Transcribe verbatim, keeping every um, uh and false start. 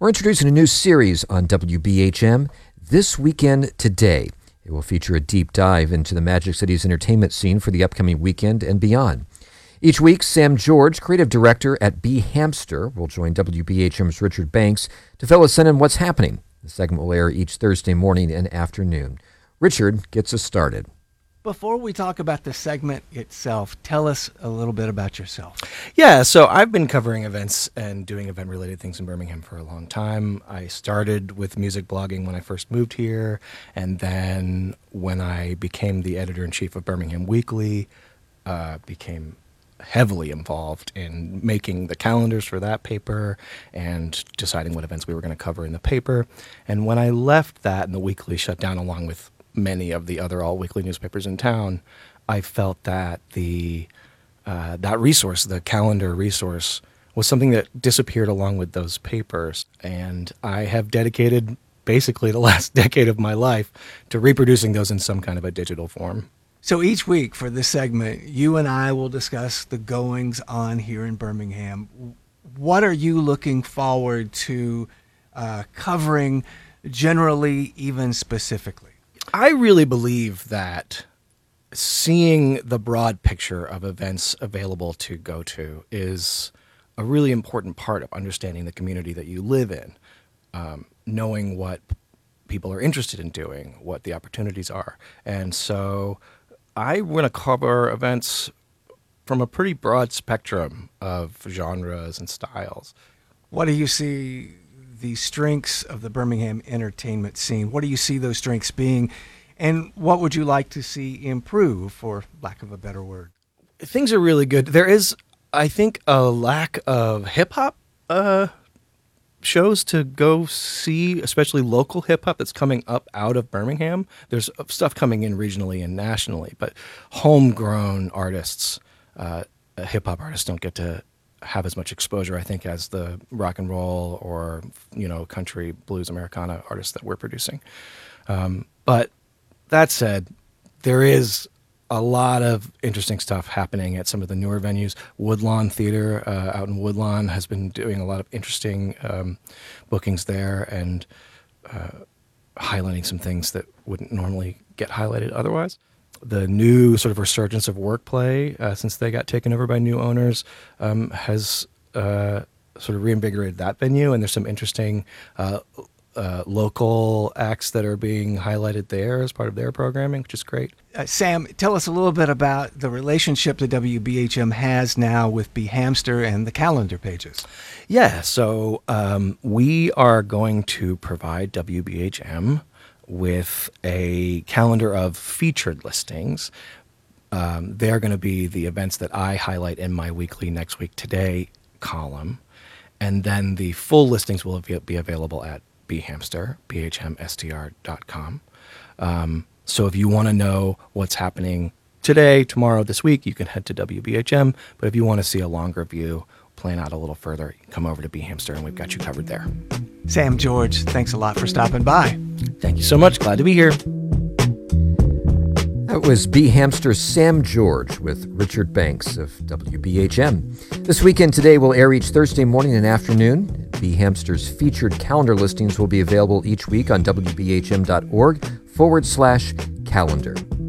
We're introducing a new series on W B H M, This Weekend Today. It will feature a deep dive into the Magic City's entertainment scene for the upcoming weekend and beyond. Each week, Sam George, creative director at B Hamster, will join W B H M's Richard Banks to fill us in on what's happening. The segment will air each Thursday morning and afternoon. Richard gets us started. Before we talk about the segment itself, tell us a little bit about yourself. Yeah, so I've been covering events and doing event-related things in Birmingham for a long time. I started with music blogging when I first moved here, and then when I became the editor-in-chief of Birmingham Weekly, uh, became heavily involved in making the calendars for that paper and deciding what events we were going to cover in the paper. And when I left that and the Weekly shut down along with many of the other all-weekly newspapers in town, I felt that the uh, that resource, the calendar resource, was something that disappeared along with those papers. And I have dedicated basically the last decade of my life to reproducing those in some kind of a digital form. So each week for this segment, you and I will discuss the goings on here in Birmingham. What are you looking forward to uh, covering generally, even specifically? I really believe that seeing the broad picture of events available to go to is a really important part of understanding the community that you live in, um, knowing what people are interested in doing, what the opportunities are. And so I want to cover events from a pretty broad spectrum of genres and styles. What do you see the strengths of the Birmingham entertainment scene? What do you see those strengths being, and what would you like to see improve, for lack of a better word? Things are really good. There is, I think, a lack of hip-hop uh, shows to go see, especially local hip-hop that's coming up out of Birmingham. There's stuff coming in regionally and nationally, but homegrown artists, uh, hip-hop artists don't get to have as much exposure, I think, as the rock and roll or, you know, country, blues, Americana artists that we're producing. Um, but that said, there is a lot of interesting stuff happening at some of the newer venues. Woodlawn Theater uh, out in Woodlawn has been doing a lot of interesting um, bookings there and uh, highlighting some things that wouldn't normally get highlighted otherwise. The new sort of resurgence of Workplay, uh, since they got taken over by new owners, um, has uh, sort of reinvigorated that venue, and there's some interesting uh, uh, local acts that are being highlighted there as part of their programming, which is great. Uh, Sam, tell us a little bit about the relationship that W B H M has now with B Hamster and the calendar pages. Yeah, so um, we are going to provide W B H M with a calendar of featured listings. Um, they're going to be the events that I highlight in my weekly Next Week Today column. And then the full listings will be available at B Hamster, B H M S T R dot com. Um, so if you want to know what's happening today, tomorrow, this week, you can head to W B H M. But if you want to see a longer view, plan out a little further, come over to B Hamster and we've got you covered there. Sam George, thanks a lot for stopping by. Thank you so much. Glad to be here. That was B Hamster's Sam George with Richard Banks of W B H M. This Weekend Today will air each Thursday morning and afternoon. B Hamster's featured calendar listings will be available each week on W B H M dot org forward slash calendar.